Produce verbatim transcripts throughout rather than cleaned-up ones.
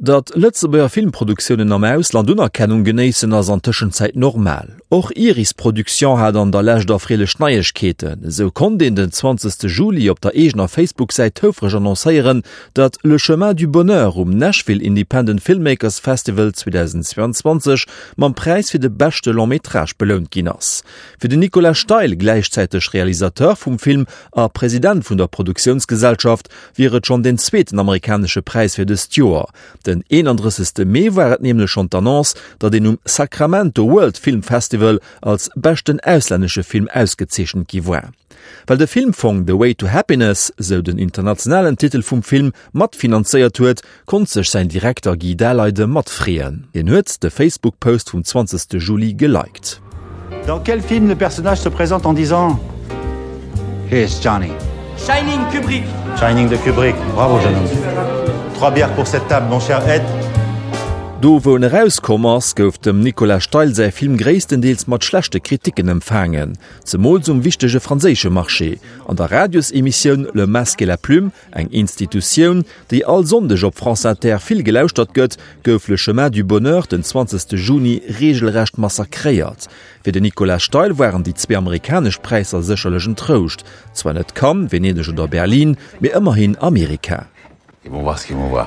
Dat Lëtzebuer Filmproduktionioen am Ausland Unerkennung genéissen ass an Tëschenzäit normal. Och Iris Produktion hat an der Lächt der frele Schneiechkeeten. So kon den den zwanzigsten Juli op der egener Facebook-Seit houfrech annoncéieren, dat Le Chemin du Bonheur um Nashville Independent Filmmakers Festival zweitausendzweiundzwanzig mam Preis fir de beste Longmetrage belönt ginn ass. Fir den Nicolas Steil, gleichzeitig Realisateur vum Film a Präsident vun der Produktionsgesellschaft, wieret schon den zweeten amerikanische Preis fir de Stewart. Den einunddreißigsten Mai waret nämlich schon d'Annonce, dat den um Sacramento World Film Festival als besten ausländische Film ausgezeichnet gi war. Weil der Filmfonds The Way to Happiness, so den internationalen Titel vom Film, mat finanziert huet, kon sech sein Direktor Guy Daleide mat freeen. Den huet de Facebook-Post vom zwanzigsten Juli geliked. Dans quel film le personnage se présente en disant Here's Johnny. Shining Kubrick. Shining de Kubrick. Bravo, jeune homme. Trois bières pour cette table, mon cher Ed. Do wo en Rauskommers gouf dem Nicolas Steil sei Film gréisstendeels mat schlechte Kritiken empfangen. Zemol zum wichtege franzésche Marché. An der Radiosemissionioun Le Masque et la Plume, eng Institutioun, déi all sondech op France Inter vill gelausstat gëtt, gouf Le Chemin du Bonheur den zwanzigsten Juni regelrecht massakréiert. Fir de Nicolas Steil waren die zwe amerikasch Preiser secherlegen trouscht. Zwer net Cannes, Venedig oder Berlin, mé ëmmerhin Amerika. Ils vont voir ce qu'ils vont voir.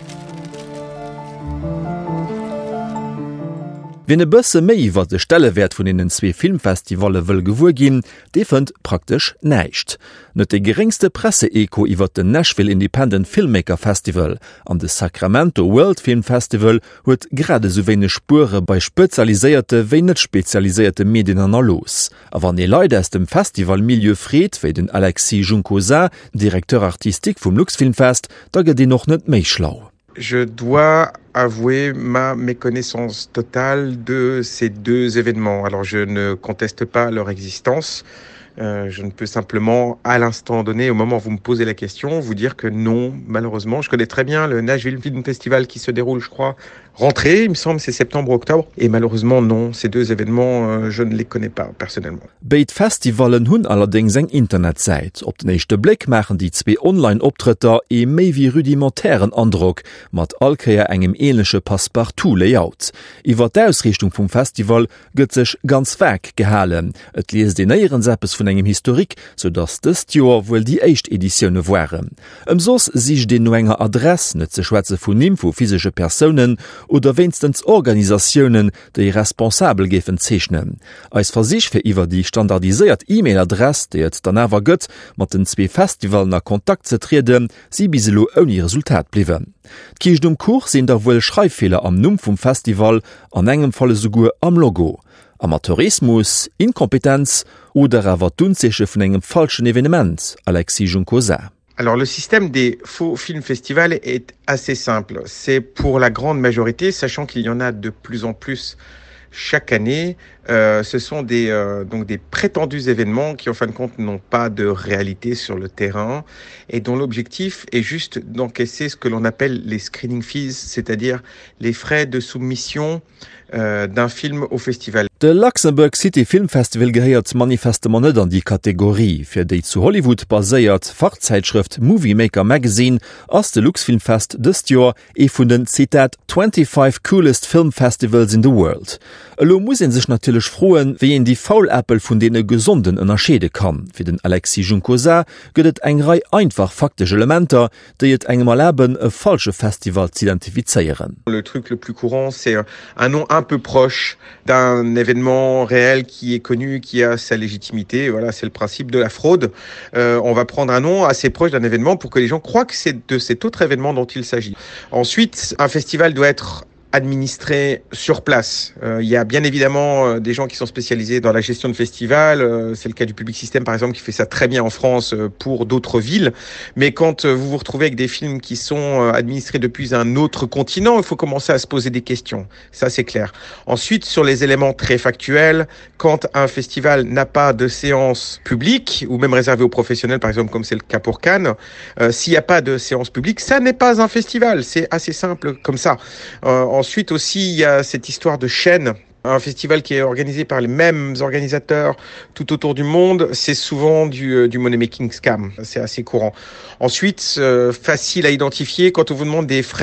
Wenn e bësse méi iwwer de Stellewert vun innen zwee Filmfestivale wëll gewur ginn, defënd praktisch näicht. Net de geringste Presseeko iwwer den Nashville Independent Filmmaker Festival an de Sacramento World Film Festival huet grade so wéine Spure bei spezialiséierte wéi net spezialiséierte Medien an los. A wann e Leute aus dem Festivalmilieu friet, wéi den Alexis Juncosa, Direkteur artistik vum Luxfilmfest, da gët Di noch net méi schlau. Je dois avouer ma méconnaissance totale de ces deux événements. Alors je ne conteste pas leur existence. Euh, je ne peux simplement, à l'instant donné, au moment où vous me posez la question, vous dire que non, malheureusement. Je connais très bien le Nashville Film Festival qui se déroule, je crois, rentrée, il me semble, c'est septembre-octobre. Et malheureusement, non, ces deux événements, euh, je ne les connais pas personnellement. Beit Festivalen hunn allerdings eng Internetseit. Op den echte Blick machen die zwei Online-Optritter e méi wie rudimentären Andruck, mat allkeier engem ähnliche Passepartout-Layout. Iwer d'Ausrichtung vum Festival gëtt sech ganz weg gehalen. Et lies den eieren Seppes vun engem Historik, so dasss des Joer wouel die Echt Editionioune waren. Em sos sich den no enger Adress net ze Schweze vun nim vu physische Personen oder wenigstens Organisationen, die responsabel gefen zeichnen. Als Versicht fir iwwer die standardisiert E-Mail-Adress, die jetzt dann awer gëtt, mat den zwei Festivalen nach Kontakt ze treden, sie biselo ohne Resultat bliwen. Kiech dum Kurs sind da wohl Schreibfehler am Numm vom Festival, an engem Falle sogur am Logo. Amateurismus, Inkompetenz oder awer d'Unzeche vun engem falschen Evenement, Alexis Juncosa. Alors le système des faux films festivals est assez simple. C'est pour la grande majorité, sachant qu'il y en a de plus en plus chaque année, euh, ce sont des, euh, donc des prétendus événements qui en fin de compte n'ont pas de réalité sur le terrain et dont l'objectif est juste d'encaisser ce que l'on appelle les screening fees, c'est-à-dire les frais de soumission euh, d'un film au festival. De Luxemburg City Film Festival geheiert manifestement net an die Kategorie. Fir déi zu Hollywood baséiert Fachzeitschrift Movie Maker Magazine ass de Luxfilmfest dëst Joer e vun den Zitat twenty-five coolest Film Festivals in the world. Elo muss en sech natilech froen, wie en die Faulappel vun dee gesunden ënnerschede kann. Fir den Alexis Juncosa gëtt eng Rei einfach faktische Elementer, déi et engem erläben e falsche Festival zu identifizeieren. Le truc le plus courant, c'est un nom un peu proche d'un événement réel qui est connu, qui a sa légitimité. Voilà, c'est le principe de la fraude. Euh, on va prendre un nom assez proche d'un événement pour que les gens croient que c'est de cet autre événement dont il s'agit. Ensuite, un festival doit être administré sur place. Euh, il y a bien évidemment euh, des gens qui sont spécialisés dans la gestion de festivals. Euh, c'est le cas du Public System, par exemple, qui fait ça très bien en France euh, pour d'autres villes. Mais quand euh, vous vous retrouvez avec des films qui sont euh, administrés depuis un autre continent, il faut commencer à se poser des questions. Ça, c'est clair. Ensuite, sur les éléments très factuels, quand un festival n'a pas de séance publique, ou même réservée aux professionnels, par exemple, comme c'est le cas pour Cannes, euh, s'il n'y a pas de séance publique, ça n'est pas un festival. C'est assez simple comme ça. Euh, Ensuite aussi, il y a cette histoire de chaîne. Un festival qui est organisé par les mêmes organisateurs tout autour du monde, c'est souvent du, du money-making scam. C'est assez courant. Ensuite, euh, facile à identifier, quand on vous demande des frais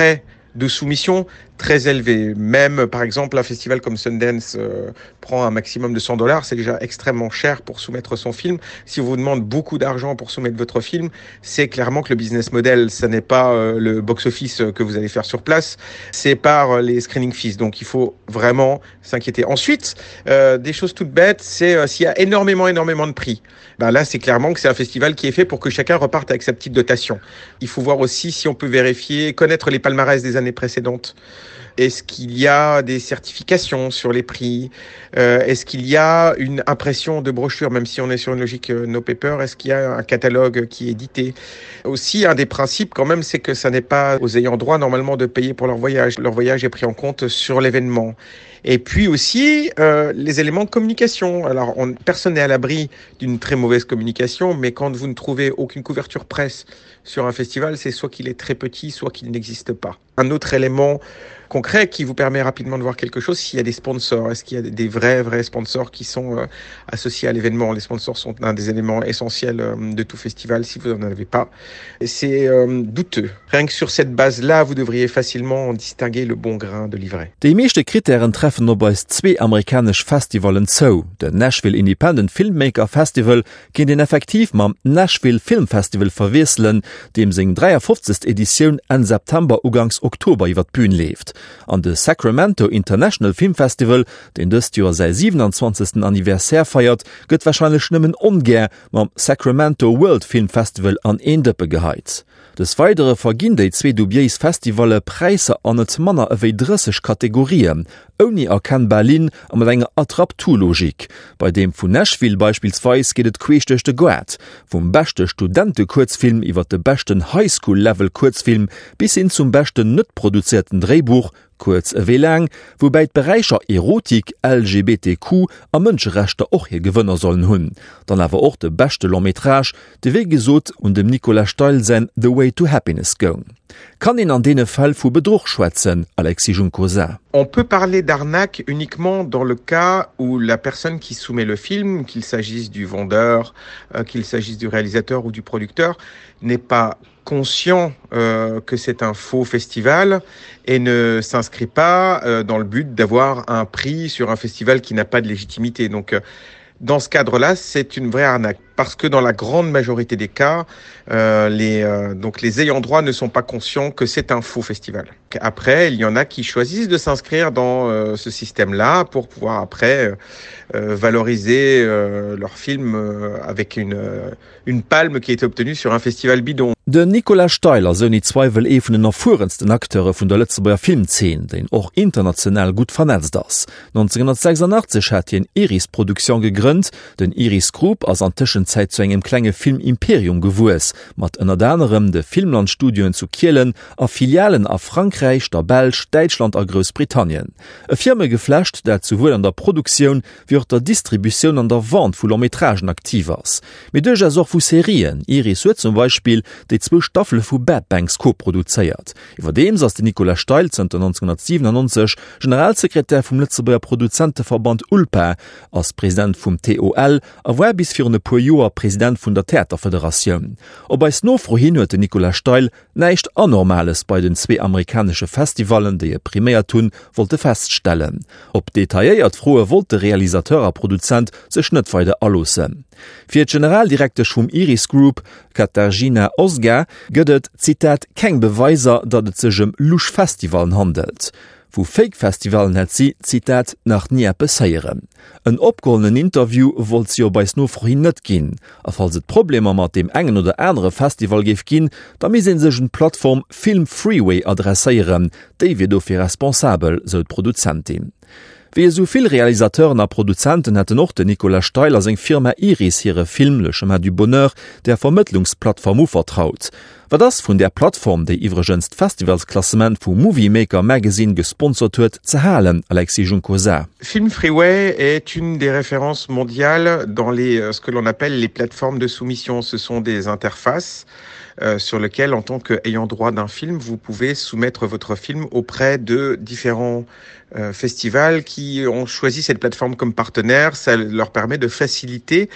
de soumission très élevé. Même, par exemple, un festival comme Sundance euh, prend un maximum de cent dollars. C'est déjà extrêmement cher pour soumettre son film. Si on vous demande beaucoup d'argent pour soumettre votre film, c'est clairement que le business model, ce n'est pas euh, le box-office que vous allez faire sur place, c'est par euh, les screening fees. Donc, il faut vraiment s'inquiéter. Ensuite, euh, des choses toutes bêtes, c'est euh, s'il y a énormément, énormément de prix. Ben là, c'est clairement que c'est un festival qui est fait pour que chacun reparte avec sa petite dotation. Il faut voir aussi si on peut vérifier, connaître les palmarès des années précédentes. Est-ce qu'il y a des certifications sur les prix? euh, Est-ce qu'il y a une impression de brochure, même si on est sur une logique euh, no paper? Est-ce qu'il y a un catalogue qui est édité? Aussi, un des principes quand même, c'est que ça n'est pas aux ayants droit normalement de payer pour leur voyage. Leur voyage est pris en compte sur l'événement. Et puis aussi, euh, les éléments de communication. Alors, on, personne n'est à l'abri d'une très mauvaise communication, mais quand vous ne trouvez aucune couverture presse sur un festival, c'est soit qu'il est très petit, soit qu'il n'existe pas. Un autre élément concret qui vous permet rapidement de voir quelque chose, s'il y a des sponsors. Est-ce qu'il y a des vrais, vrais sponsors qui sont euh, associés à l'événement? Les sponsors sont un des éléments essentiels euh, de tout festival. Si vous n'en avez pas, c'est euh, douteux. Rien que sur cette base-là, vous devriez facilement distinguer le bon grain de livret. Die meeste Kriterien treffen no bei zwei amerikasch Festivalen zo. De Nashville Independent Filmmaker Festival kennt den effektiv mam Nashville Film Festival verweselen, dem seg dreiundfünfzigste Edition an September ugangs Oktober iwwer d'Bün lebt. An de Sacramento International Film Festival, den dëst Joer sei siebenundzwanzigsten Anniversär feiert, gëtt wahrscheinlich nëmmen ongär mam Sacramento World Film Festival an Eendeppe geheiz. Des weidere verginn déi zwee Dubiéis Festivale Preise an et Manner ewéi drësseg Kategorien, oni erkenn Berlin a mat enger Attrapturlogik. Bei dem vun Nashville beispielsweis geht et queeschtchte Goet, vum beste Studentekurzfilm iwwer de besten Highschool-Level-Kurzfilm bis hin zum besten nëtt produzierten Drehbuch, kurz ewéi lang, wobei d'Bereicher Erotik, L G B T Q a Mënscherechte och hier Gewënner sollen hunn. Dann awer och de beste Longmetrage, de wéi gesot und dem Nicolas Steul sen The Way to Happiness go. Kann in an dene Fall vu Bedroch schwätzen, Alexis Juncosa? On peut parler d'arnaque uniquement dans le cas où la personne qui soumet le film, qu'il s'agisse du vendeur, euh, qu'il s'agisse du réalisateur ou du producteur, n'est pas conscient euh, que c'est un faux festival et ne s'inscrit pas euh, dans le but d'avoir un prix sur un festival qui n'a pas de légitimité. Donc, euh, dans ce cadre-là, c'est une vraie arnaque. Parce que dans la grande majorité des cas, euh, les, euh, donc les ayants droit ne sont pas conscients que c'est un faux festival. Après, il y en a qui choisissent de s'inscrire dans euh, ce système-là pour pouvoir après euh, valoriser euh, leur film euh, avec une, euh, une palme qui a été obtenue sur un festival bidon. De Nicolas Steiler so nie Zweifel e vun den erfuhrendsten Akteure vun der Letzteer Filmzeen, den och international gut vernetzt ass. neunzehnhundertsechsundachtzig hat hien Iris Produktion gegrünnt, den Iris Group ass an Tischenzeit zu engem klenge Filmimperium gewues, mat ënner danerem de Filmlandstudioen zu Kielen a Filialen a Frankreich, der Belsch, Deutschland a Großbritannien. E Firme geflecht, dat sowohl an der Produktion wie auch der Distribution an der Wand vu Longmetragen aktiv ass. Mit deja soch vu Serien, Iris huet zum Beispiel déi zwo Staffel vu Bad Banks koproduzéiert. Iwer dems ass de Nicolas Steul neunzehnhundertsiebenundneunzig Generalsekretär vum Letzteer Produzenteverband U L P A, als Präsident vum T O L, a war bis fir ne puer Joer Präsident vun der Theaterföderation. Ob eis no vorhin huet de Nicolas Steul neicht anormales bei den zwee amerikanische Festivalen, déi e primär tun, wollte feststellen. Ob detailéiert froe wollte Realisateur a Produzent sech net weide allossen. Fir d Generaldirektor vum Iris Group, Katarzyna Ozga, gëtt, Zitat, keng Beweiser, dat et segem Luchfestivalen handelt. Wo Fake-Festivalen het sie, Zitat, nach nie besäieren. Ein opgeholenen Interview wollt sie beis no vorhin net ginn. A falls et Probleme mat dem engen oder andere Festival geef ginn, da mi sinn sech Plattform Film Freeway adressieren, déi wie dofir responsabel, so d Produzentin. Wie soviel Realisateuren a Produzenten hätte noch de Nicolas Steil seg Firma Iris hire Film Le Chemin du Bonheur der Vermittlungsplattform vertraut. War das vun der Plattform déi iwwergenst Festivalsklassement vu Moviemaker Magazine gesponsert huet ze halen, Alexis Juncosa. Film Freeway est une des références mondiales dans les, ce que l'on appelle les plateformes de soumission. Ce sont des interfaces Euh, sur lequel, en tant qu'ayant droit d'un film, vous pouvez soumettre votre film auprès de différents euh, festivals qui ont choisi cette plateforme comme partenaire. Ça leur permet de faciliter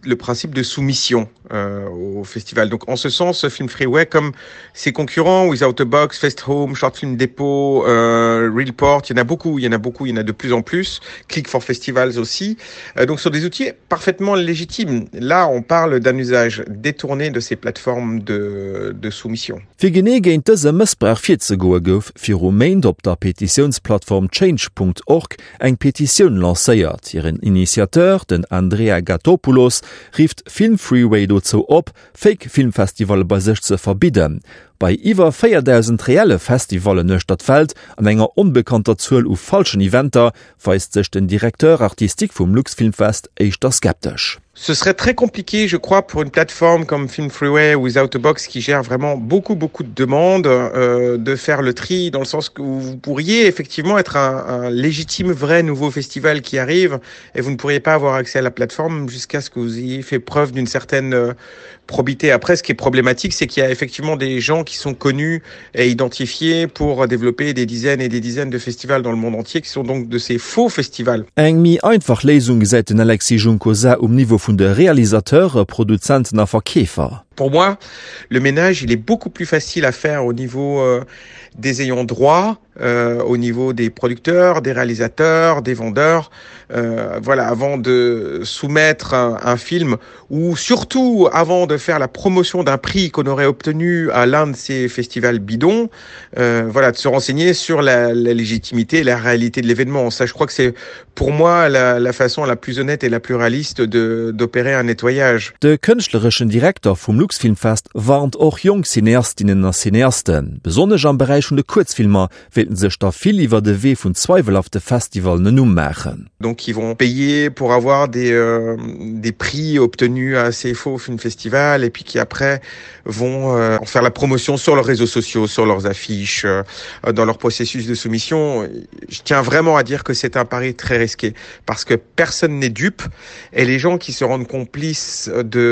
le principe de soumission euh, au festival. Donc en ce sens, Film Freeway, comme ses concurrents, Without a Box, Fest Home, Short Film Depot, euh, Realport, il y en a beaucoup, il y en a beaucoup, il y en a de plus en plus, Click for Festivals aussi. Euh, donc sur des outils parfaitement légitimes. Là, on parle d'un usage détourné de ces plateformes de, de soumission. Fi gene géint dëse Mësbrauch fir ze goe gouf fir Rumain op der Petitionsplattform change Punkt org eng Petiioun lacéiert. Ihren Initiateur, den Andrea Gatopoulos, rieft Film Freeway dozo op, Fake Filmfestival bei sech ze verbieden. Bei iwwer feiertausend reelle Festivale nøch dat Feld an enger unbekannter Zuel u falschen Eventer feist sech den Direkteur Artistik vum Luxfilmfest eichter skeptisch. Ce serait très compliqué, je crois, pour une plateforme comme Film Freeway ou Without a Box qui gère vraiment beaucoup, beaucoup de demandes, euh, de faire le tri dans le sens que vous pourriez effectivement être un, un légitime, vrai nouveau festival qui arrive et vous ne pourriez pas avoir accès à la plateforme jusqu'à ce que vous ayez fait preuve d'une certaine euh, probité. Après, ce qui est problématique, c'est qu'il y a effectivement des gens qui sont connus et identifiés pour développer des dizaines et des dizaines de festivals dans le monde entier qui sont donc de ces faux festivals. Eng mi einfach Lesung seit den Alexis Junkosa um Niveau vun de Realisateur, Produzenten a Verkäfer. Pour moi, le ménage, il est beaucoup plus facile à faire au niveau euh, des ayants droit, euh, au niveau des producteurs, des réalisateurs, des vendeurs. Euh, voilà, avant de soumettre un, un film ou surtout avant de faire la promotion d'un prix qu'on aurait obtenu à l'un de ces festivals bidons, euh, voilà, de se renseigner sur la, la légitimité et la réalité de l'événement. Ça, je crois que c'est pour moi la, la façon la plus honnête et la plus réaliste de, d'opérer un nettoyage. De künstlerischen Direktor vom Luxfilmfest warnt auch jung Cineastinnen und Cineasten. Besonders am Bereich von de Kurzfilmer werden sich da viel lieber de Weh von zweifelhafte Festival nun machen. Donc ils vont payer pour avoir des, euh, des prix obtenus à ces faux films festivals et puis qui après vont euh, en faire la promotion sur leurs réseaux sociaux, sur leurs affiches, euh, dans leur processus de soumission. Je tiens vraiment à dire que c'est un pari très risqué parce que personne n'est dupe et les gens qui se rendent complices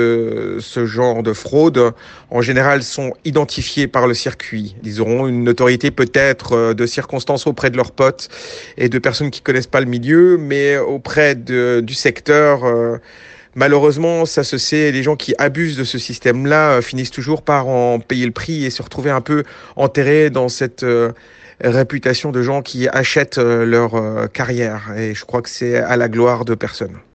de ce genre de fraude, en général, sont identifiés par le circuit. Ils auront une notoriété peut-être de circonstances auprès de leurs potes et de personnes qui connaissent pas le milieu, mais auprès de, du secteur, euh, malheureusement, ça se sait, les gens qui abusent de ce système-là euh, finissent toujours par en payer le prix et se retrouver un peu enterrés dans cette euh, réputation de gens qui achètent euh, leur euh, carrière. Et je crois que c'est à la gloire de personne.